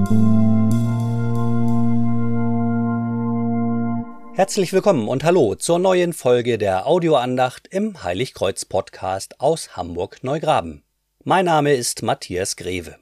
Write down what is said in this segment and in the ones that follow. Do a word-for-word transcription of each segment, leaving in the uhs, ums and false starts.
Herzlich willkommen und hallo zur neuen Folge der Audioandacht im Heiligkreuz-Podcast aus Hamburg-Neugraben. Mein Name ist Matthias Greve.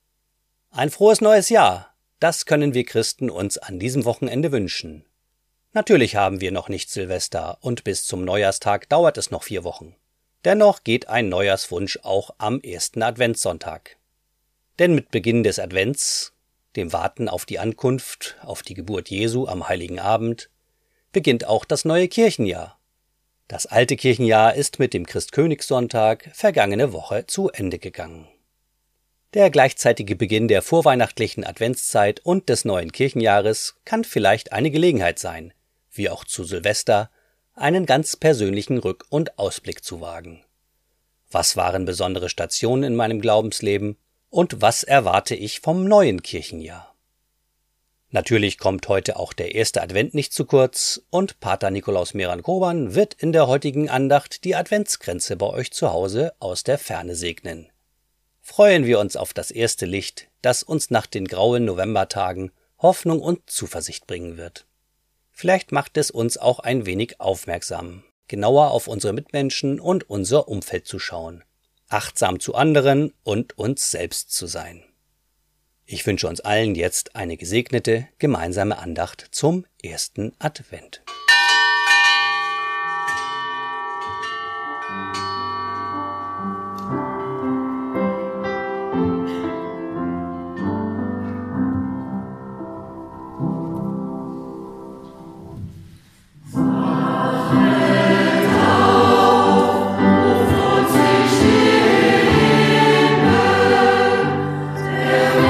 Ein frohes neues Jahr, das können wir Christen uns an diesem Wochenende wünschen. Natürlich haben wir noch nicht Silvester und bis zum Neujahrstag dauert es noch vier Wochen. Dennoch geht ein Neujahrswunsch auch am ersten Adventssonntag. Denn mit Beginn des Advents, dem Warten auf die Ankunft, auf die Geburt Jesu am Heiligen Abend, beginnt auch das neue Kirchenjahr. Das alte Kirchenjahr ist mit dem Christkönigssonntag vergangene Woche zu Ende gegangen. Der gleichzeitige Beginn der vorweihnachtlichen Adventszeit und des neuen Kirchenjahres kann vielleicht eine Gelegenheit sein, wie auch zu Silvester, einen ganz persönlichen Rück- und Ausblick zu wagen. Was waren besondere Stationen in meinem Glaubensleben und was erwarte ich vom neuen Kirchenjahr? Natürlich kommt heute auch der erste Advent nicht zu kurz und Pater Nikolaus Meran-Koban wird in der heutigen Andacht die Adventskränze bei euch zu Hause aus der Ferne segnen. Freuen wir uns auf das erste Licht, das uns nach den grauen Novembertagen Hoffnung und Zuversicht bringen wird. Vielleicht macht es uns auch ein wenig aufmerksam, genauer auf unsere Mitmenschen und unser Umfeld zu schauen, achtsam zu anderen und uns selbst zu sein. Ich wünsche uns allen jetzt eine gesegnete, gemeinsame Andacht zum ersten Advent.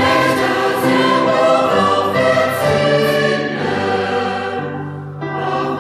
Oh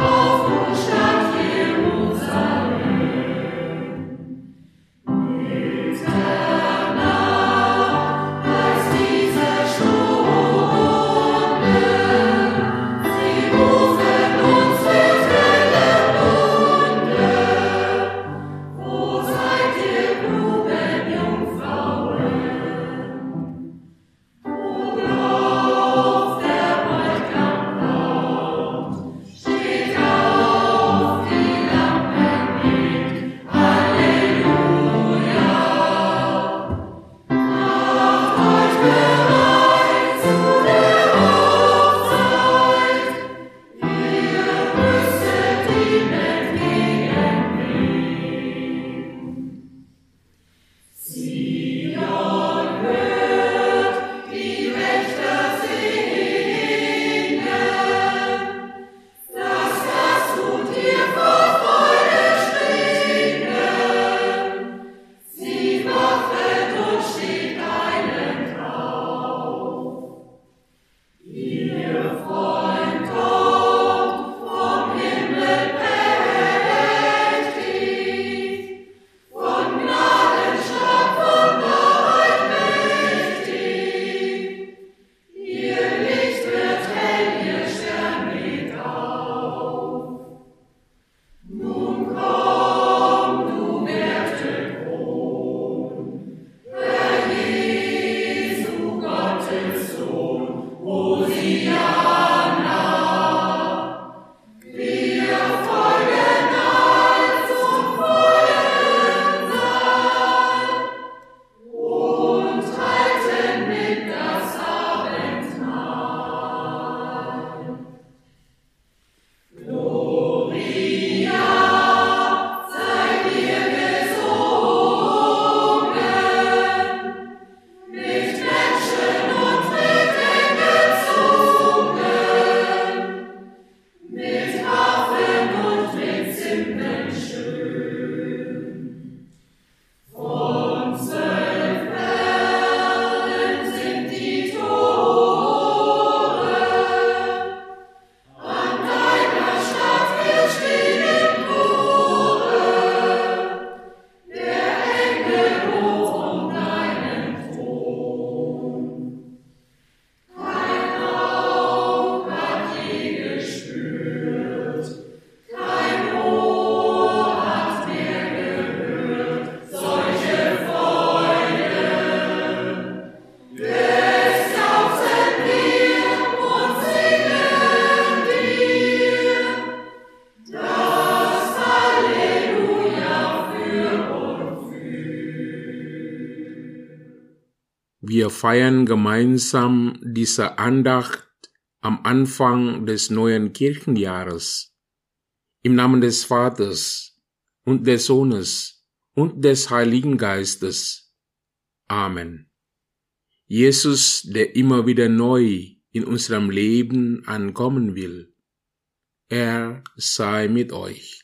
Wir feiern gemeinsam diese Andacht am Anfang des neuen Kirchenjahres. Im Namen des Vaters und des Sohnes und des Heiligen Geistes. Amen. Jesus, der immer wieder neu in unserem Leben ankommen will, er sei mit euch.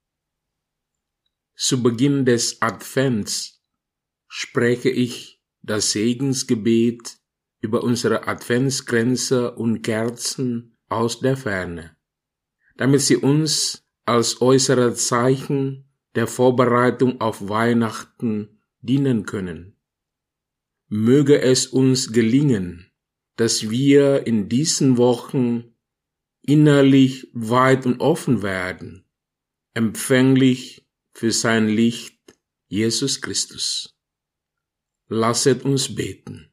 Zu Beginn des Advents spreche ich das Segensgebet über unsere Adventskränze und Kerzen aus der Ferne, damit sie uns als äußere Zeichen der Vorbereitung auf Weihnachten dienen können. Möge es uns gelingen, dass wir in diesen Wochen innerlich weit und offen werden, empfänglich für sein Licht, Jesus Christus. Lasset uns beten.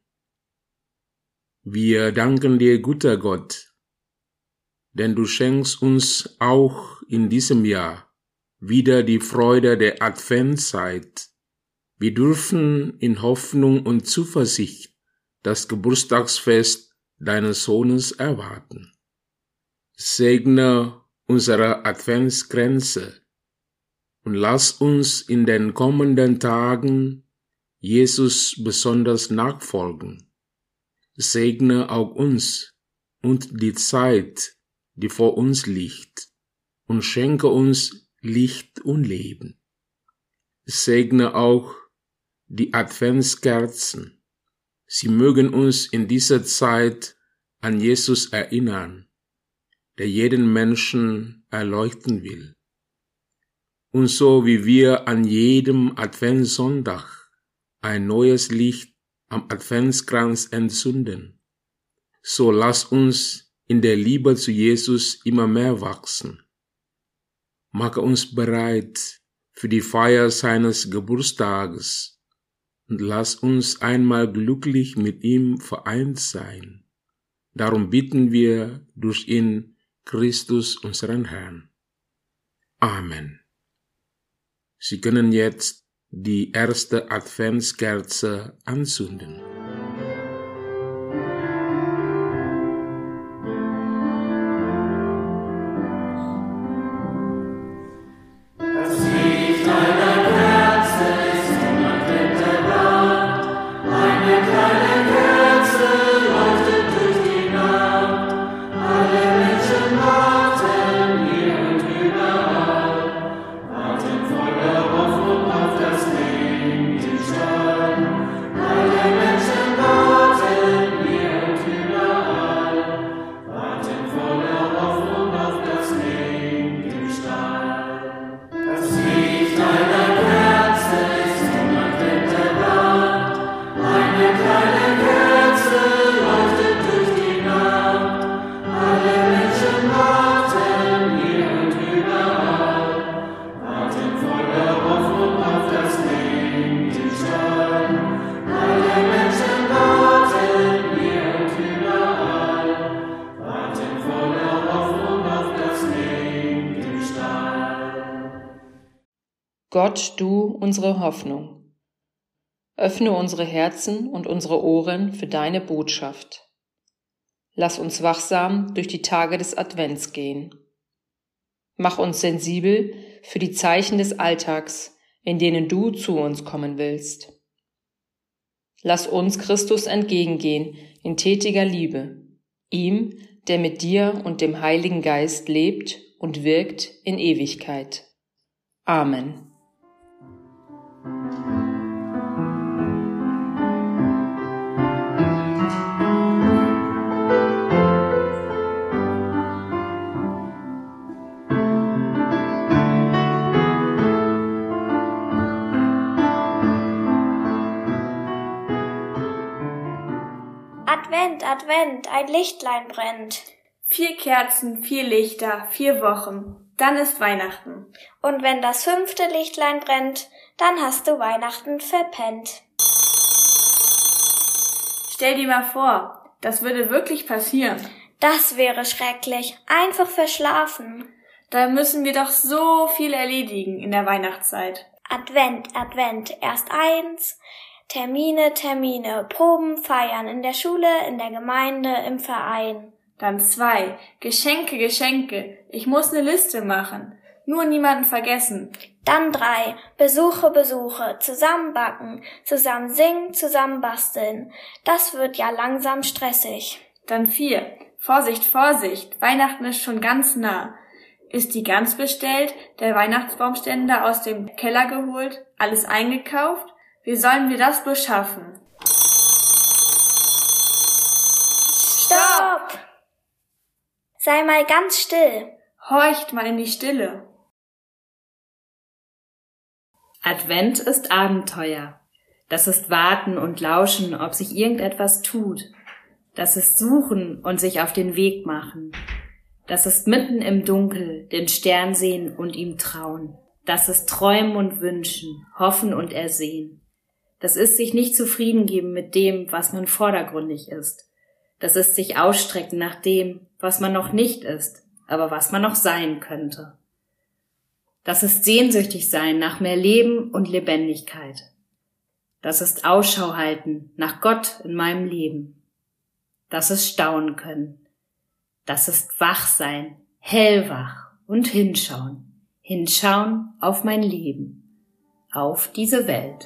Wir danken dir, guter Gott, denn du schenkst uns auch in diesem Jahr wieder die Freude der Adventszeit. Wir dürfen in Hoffnung und Zuversicht das Geburtstagsfest deines Sohnes erwarten. Segne unsere Adventskränze und lass uns in den kommenden Tagen Jesus besonders nachfolgen. Segne auch uns und die Zeit, die vor uns liegt, und schenke uns Licht und Leben. Segne auch die Adventskerzen. Sie mögen uns in dieser Zeit an Jesus erinnern, der jeden Menschen erleuchten will. Und so wie wir an jedem Adventssonntag ein neues Licht am Adventskranz entzünden, so lass uns in der Liebe zu Jesus immer mehr wachsen. Mache uns bereit für die Feier seines Geburtstages und lass uns einmal glücklich mit ihm vereint sein. Darum bitten wir durch ihn, Christus, unseren Herrn. Amen. Sie können jetzt die erste Adventskerze anzünden. Gott, du, unsere Hoffnung. Öffne unsere Herzen und unsere Ohren für deine Botschaft. Lass uns wachsam durch die Tage des Advents gehen. Mach uns sensibel für die Zeichen des Alltags, in denen du zu uns kommen willst. Lass uns Christus entgegengehen in tätiger Liebe, ihm, der mit dir und dem Heiligen Geist lebt und wirkt in Ewigkeit. Amen. Advent, Advent, ein Lichtlein brennt. Vier Kerzen, vier Lichter, vier Wochen, dann ist Weihnachten. Und wenn das fünfte Lichtlein brennt, dann hast du Weihnachten verpennt. Stell dir mal vor, das würde wirklich passieren. Das wäre schrecklich, einfach verschlafen. Da müssen wir doch so viel erledigen in der Weihnachtszeit. Advent, Advent, erst eins, Termine, Termine, Proben, Feiern in der Schule, in der Gemeinde, im Verein. Dann zwei. Geschenke, Geschenke. Ich muss eine Liste machen. Nur niemanden vergessen. Dann drei. Besuche, Besuche. Zusammen backen, zusammen singen, zusammen basteln. Das wird ja langsam stressig. Dann vier. Vorsicht, Vorsicht. Weihnachten ist schon ganz nah. Ist die Gans bestellt, der Weihnachtsbaumständer aus dem Keller geholt, alles eingekauft? Wie sollen wir das bloß schaffen? Stopp! Sei mal ganz still. Horcht mal in die Stille. Advent ist Abenteuer. Das ist Warten und Lauschen, ob sich irgendetwas tut. Das ist Suchen und sich auf den Weg machen. Das ist mitten im Dunkel den Stern sehen und ihm trauen. Das ist Träumen und Wünschen, Hoffen und Ersehen. Das ist sich nicht zufrieden geben mit dem, was man vordergründig ist. Das ist sich ausstrecken nach dem, was man noch nicht ist, aber was man noch sein könnte. Das ist sehnsüchtig sein nach mehr Leben und Lebendigkeit. Das ist Ausschau halten nach Gott in meinem Leben. Das ist staunen können. Das ist wach sein, hellwach und hinschauen. Hinschauen auf mein Leben, auf diese Welt.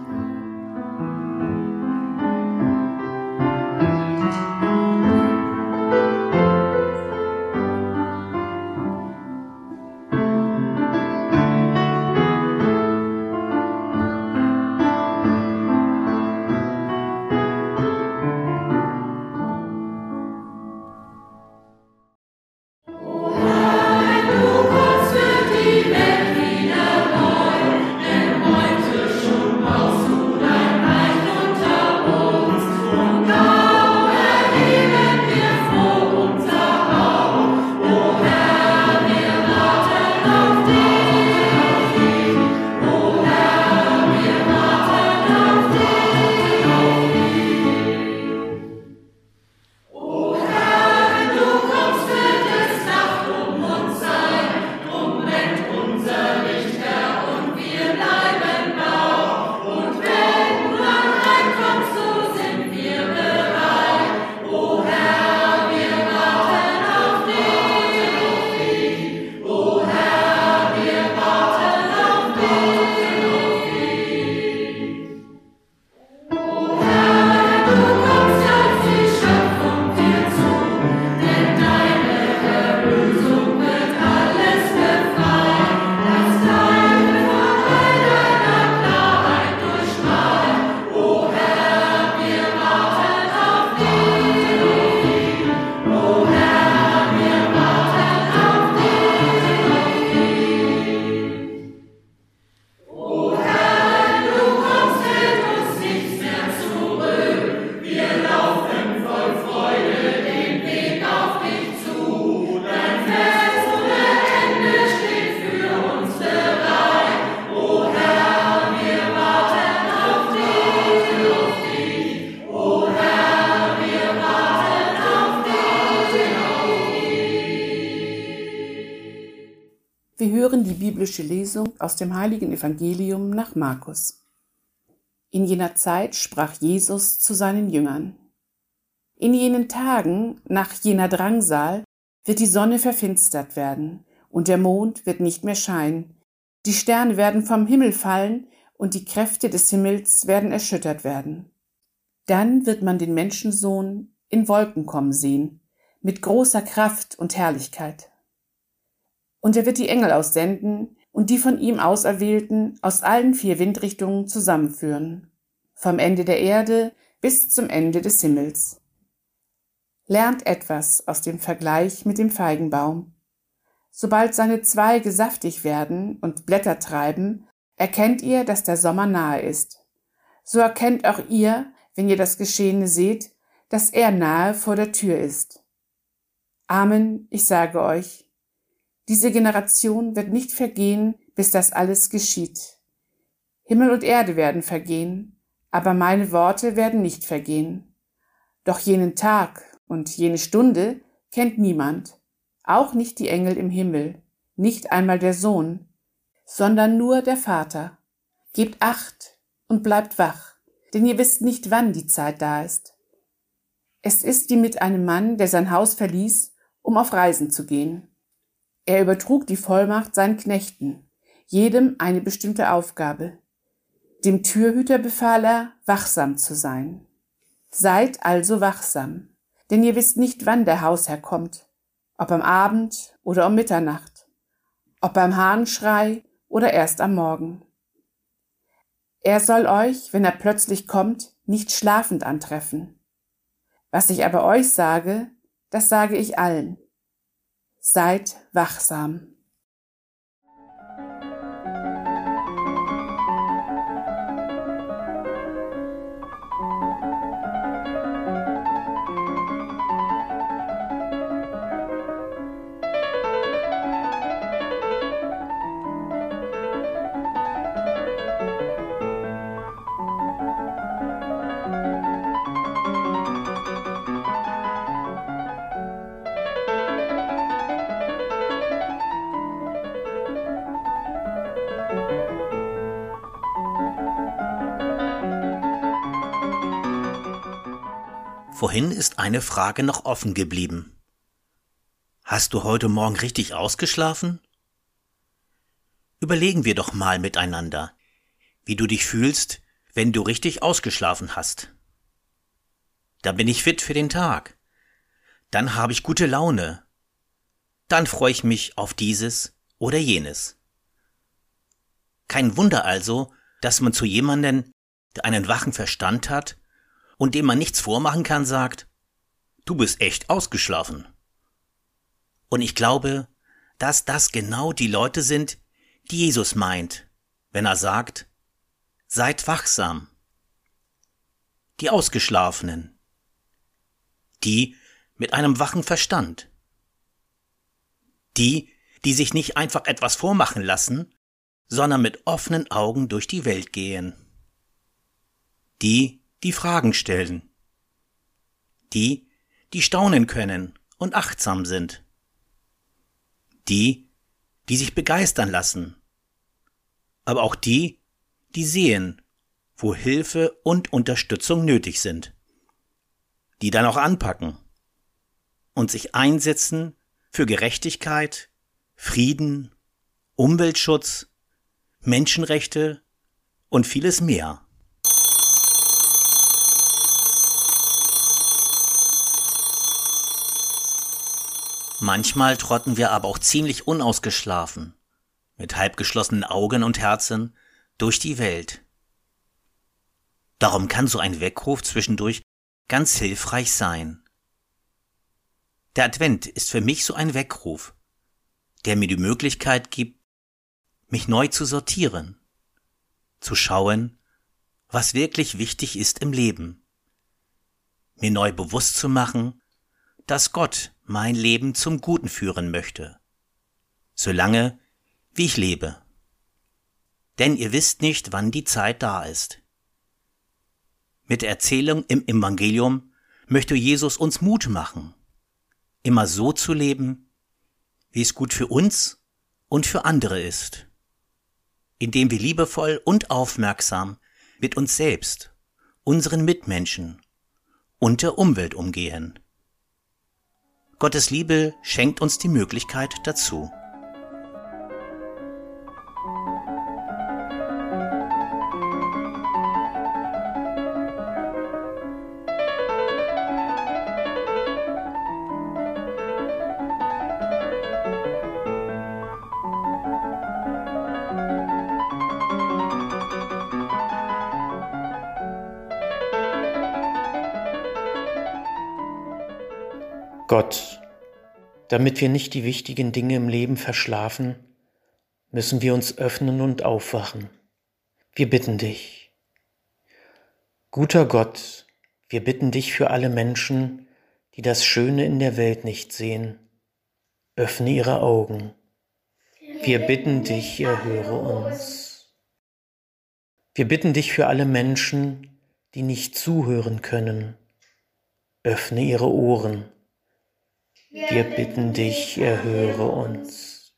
Wir hören die biblische Lesung aus dem Heiligen Evangelium nach Markus. In jener Zeit sprach Jesus zu seinen Jüngern: In jenen Tagen, nach jener Drangsal, wird die Sonne verfinstert werden, und der Mond wird nicht mehr scheinen, die Sterne werden vom Himmel fallen, und die Kräfte des Himmels werden erschüttert werden. Dann wird man den Menschensohn in Wolken kommen sehen, mit großer Kraft und Herrlichkeit. Und er wird die Engel aussenden und die von ihm Auserwählten aus allen vier Windrichtungen zusammenführen, vom Ende der Erde bis zum Ende des Himmels. Lernt etwas aus dem Vergleich mit dem Feigenbaum. Sobald seine Zweige saftig werden und Blätter treiben, erkennt ihr, dass der Sommer nahe ist. So erkennt auch ihr, wenn ihr das Geschehene seht, dass er nahe vor der Tür ist. Amen, ich sage euch, diese Generation wird nicht vergehen, bis das alles geschieht. Himmel und Erde werden vergehen, aber meine Worte werden nicht vergehen. Doch jenen Tag und jene Stunde kennt niemand, auch nicht die Engel im Himmel, nicht einmal der Sohn, sondern nur der Vater. Gebt Acht und bleibt wach, denn ihr wisst nicht, wann die Zeit da ist. Es ist wie mit einem Mann, der sein Haus verließ, um auf Reisen zu gehen. Er übertrug die Vollmacht seinen Knechten, jedem eine bestimmte Aufgabe. Dem Türhüter befahl er, wachsam zu sein. Seid also wachsam, denn ihr wisst nicht, wann der Hausherr kommt, ob am Abend oder um Mitternacht, ob beim Hahnenschrei oder erst am Morgen. Er soll euch, wenn er plötzlich kommt, nicht schlafend antreffen. Was ich aber euch sage, das sage ich allen. Seid wachsam. Vorhin ist eine Frage noch offen geblieben. Hast du heute Morgen richtig ausgeschlafen? Überlegen wir doch mal miteinander, wie du dich fühlst, wenn du richtig ausgeschlafen hast. Da bin ich fit für den Tag. Dann habe ich gute Laune. Dann freue ich mich auf dieses oder jenes. Kein Wunder also, dass man zu jemandem, der einen wachen Verstand hat und dem man nichts vormachen kann, sagt, du bist echt ausgeschlafen. Und ich glaube, dass das genau die Leute sind, die Jesus meint, wenn er sagt, seid wachsam. Die Ausgeschlafenen. Die mit einem wachen Verstand. Die, die sich nicht einfach etwas vormachen lassen, sondern mit offenen Augen durch die Welt gehen. Die, die Fragen stellen. Die, die staunen können und achtsam sind. Die, die sich begeistern lassen. Aber auch die, die sehen, wo Hilfe und Unterstützung nötig sind. Die dann auch anpacken und sich einsetzen für Gerechtigkeit, Frieden, Umweltschutz, Menschenrechte und vieles mehr. Manchmal trotten wir aber auch ziemlich unausgeschlafen, mit halbgeschlossenen Augen und Herzen, durch die Welt. Darum kann so ein Weckruf zwischendurch ganz hilfreich sein. Der Advent ist für mich so ein Weckruf, der mir die Möglichkeit gibt, mich neu zu sortieren, zu schauen, was wirklich wichtig ist im Leben, mir neu bewusst zu machen, dass Gott mein Leben zum Guten führen möchte, solange wie ich lebe. Denn ihr wisst nicht, wann die Zeit da ist. Mit der Erzählung im Evangelium möchte Jesus uns Mut machen, immer so zu leben, wie es gut für uns und für andere ist, indem wir liebevoll und aufmerksam mit uns selbst, unseren Mitmenschen und der Umwelt umgehen. Gottes Liebe schenkt uns die Möglichkeit dazu. Gott, damit wir nicht die wichtigen Dinge im Leben verschlafen, müssen wir uns öffnen und aufwachen. Wir bitten dich. Guter Gott, wir bitten dich für alle Menschen, die das Schöne in der Welt nicht sehen. Öffne ihre Augen. Wir bitten dich, erhöre uns. Wir bitten dich für alle Menschen, die nicht zuhören können. Öffne ihre Ohren. Wir bitten dich, erhöre uns.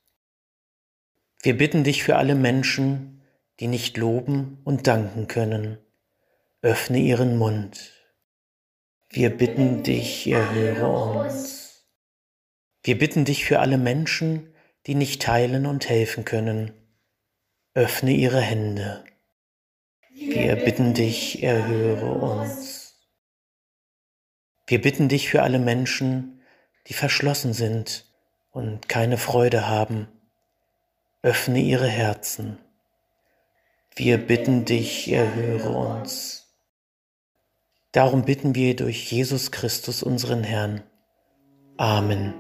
Wir bitten dich für alle Menschen, die nicht loben und danken können. öffne ihren Mund. Wir bitten dich, erhöre uns. Wir bitten dich für alle Menschen, die nicht teilen und helfen können. Öffne ihre Hände. Wir bitten dich, erhöre uns. Wir bitten dich für alle Menschen, die verschlossen sind und keine Freude haben. Öffne ihre Herzen. Wir bitten dich, erhöre uns. Darum bitten wir durch Jesus Christus, unseren Herrn. Amen.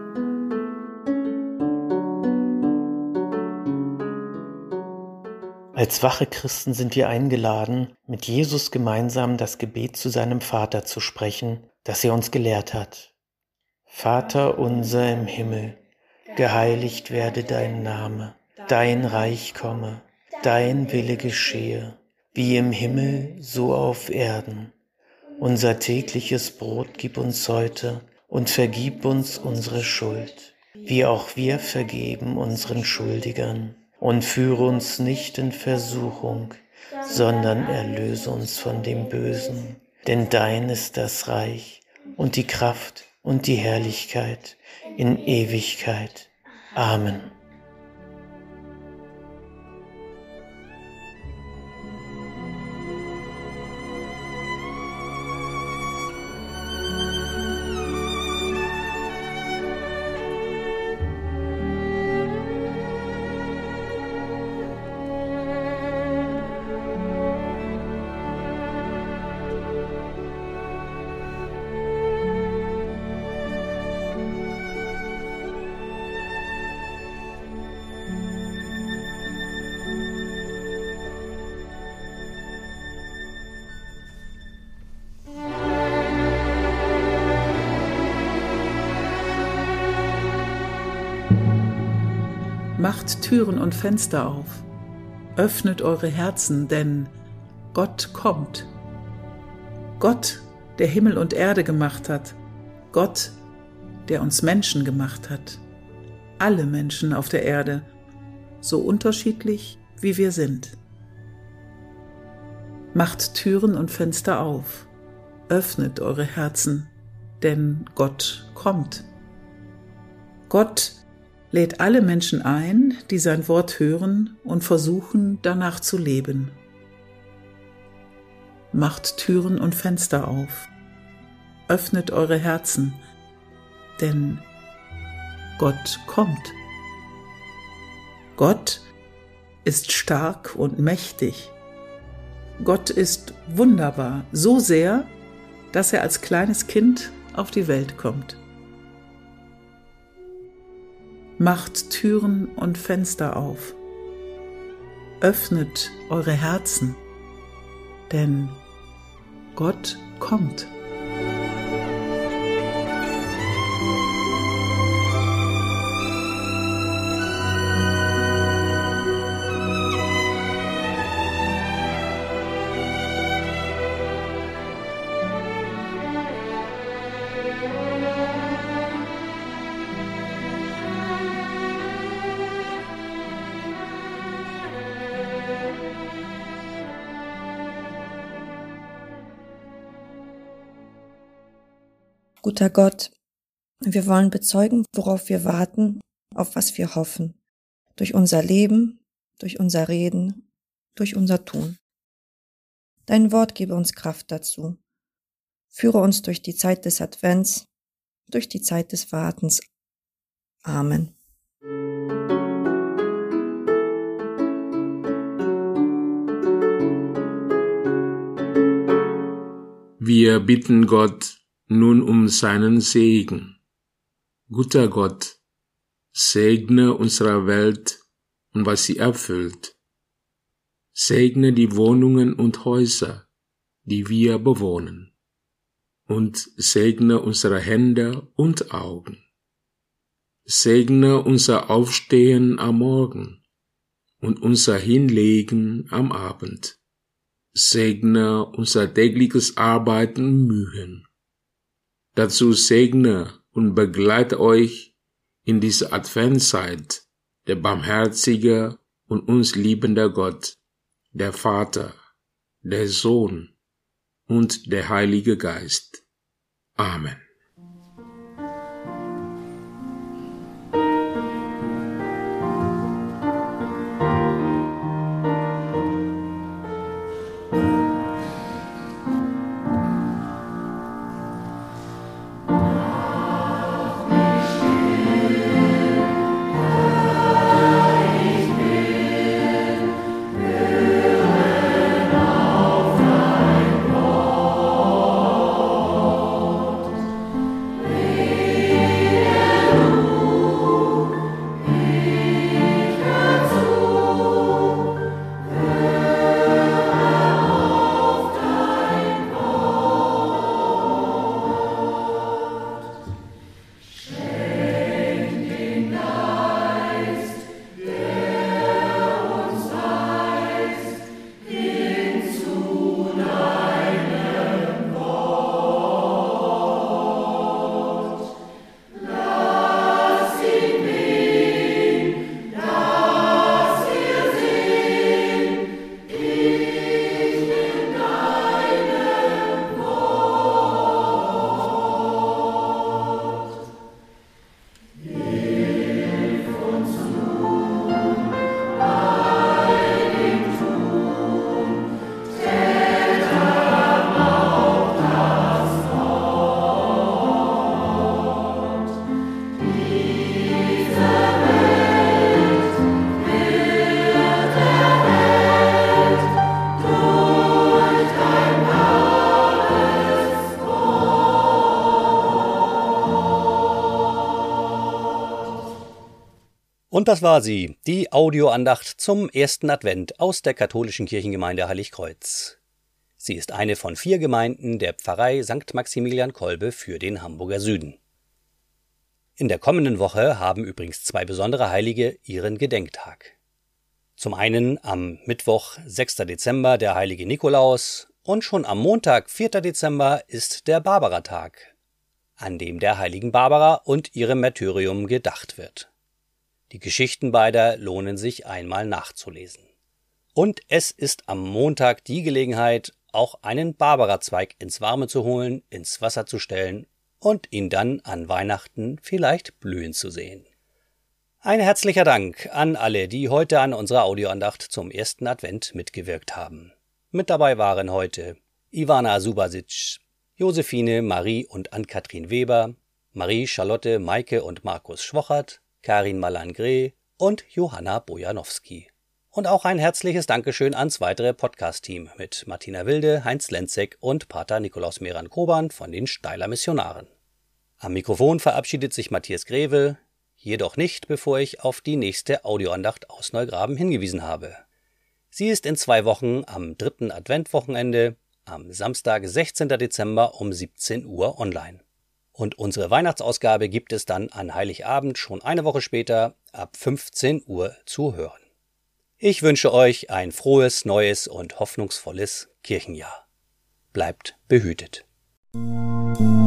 Als wache Christen sind wir eingeladen, mit Jesus gemeinsam das Gebet zu seinem Vater zu sprechen, das er uns gelehrt hat. Vater unser im Himmel, geheiligt werde dein Name, dein Reich komme, dein Wille geschehe, wie im Himmel, so auf Erden. Unser tägliches Brot gib uns heute und vergib uns unsere Schuld, wie auch wir vergeben unseren Schuldigern. Und führe uns nicht in Versuchung, sondern erlöse uns von dem Bösen. Denn dein ist das Reich und die Kraft und die Herrlichkeit in Ewigkeit. Amen. Macht Türen und Fenster auf, öffnet eure Herzen, denn Gott kommt. Gott, der Himmel und Erde gemacht hat, Gott, der uns Menschen gemacht hat, alle Menschen auf der Erde, so unterschiedlich wie wir sind. Macht Türen und Fenster auf, öffnet eure Herzen, denn Gott kommt. Gott lädt alle Menschen ein, die sein Wort hören und versuchen, danach zu leben. Macht Türen und Fenster auf, öffnet eure Herzen, denn Gott kommt. Gott ist stark und mächtig. Gott ist wunderbar, so sehr, dass er als kleines Kind auf die Welt kommt. Macht Türen und Fenster auf, öffnet eure Herzen, denn Gott kommt. Guter Gott, wir wollen bezeugen, worauf wir warten, auf was wir hoffen, durch unser Leben, durch unser Reden, durch unser Tun. Dein Wort gebe uns Kraft dazu. Führe uns durch die Zeit des Advents, durch die Zeit des Wartens. Amen. Wir bitten Gott nun um seinen Segen. Guter Gott, segne unsere Welt und was sie erfüllt. Segne die Wohnungen und Häuser, die wir bewohnen. Und segne unsere Hände und Augen. Segne unser Aufstehen am Morgen und unser Hinlegen am Abend. Segne unser tägliches Arbeiten und Mühen. Dazu segne und begleite euch in dieser Adventszeit der barmherzige und uns liebende Gott, der Vater, der Sohn und der Heilige Geist. Amen. Und das war sie, die Audioandacht zum ersten Advent aus der katholischen Kirchengemeinde Heiligkreuz. Sie ist eine von vier Gemeinden der Pfarrei Sankt Maximilian Kolbe für den Hamburger Süden. In der kommenden Woche haben übrigens zwei besondere Heilige ihren Gedenktag. Zum einen am Mittwoch, sechster Dezember, der heilige Nikolaus, und schon am Montag, vierter Dezember, ist der Barbaratag, an dem der heiligen Barbara und ihrem Märtyrium gedacht wird. Die Geschichten beider lohnen sich einmal nachzulesen. Und es ist am Montag die Gelegenheit, auch einen Barbarazweig ins Warme zu holen, ins Wasser zu stellen und ihn dann an Weihnachten vielleicht blühen zu sehen. Ein herzlicher Dank an alle, die heute an unserer Audioandacht zum ersten Advent mitgewirkt haben. Mit dabei waren heute Ivana Subasic, Josephine, Marie und Ann-Kathrin Weber, Marie, Charlotte, Maike und Markus Schwochert, Karin Malangre und Johanna Bojanowski. Und auch ein herzliches Dankeschön ans weitere Podcast-Team mit Martina Wilde, Heinz Lenzek und Pater Nikolaus Meran-Koban von den Steiler Missionaren. Am Mikrofon verabschiedet sich Matthias Greve, jedoch nicht, bevor ich auf die nächste Audioandacht aus Neugraben hingewiesen habe. Sie ist in zwei Wochen am dritten Adventwochenende, am Samstag, sechzehnten Dezember um siebzehn Uhr online. Und unsere Weihnachtsausgabe gibt es dann an Heiligabend schon eine Woche später ab fünfzehn Uhr zu hören. Ich wünsche euch ein frohes, neues und hoffnungsvolles Kirchenjahr. Bleibt behütet.